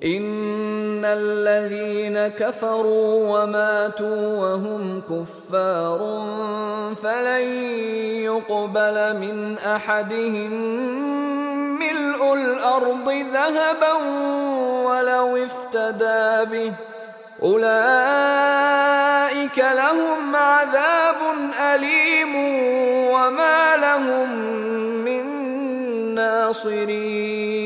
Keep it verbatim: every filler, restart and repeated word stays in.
إن الذين كفروا وماتوا وهم كفار فلن يقبل من أحدهم ملء الأرض ذهبا ولو افتدى به أولئك لهم عذاب أليم وما لهم من ناصرين.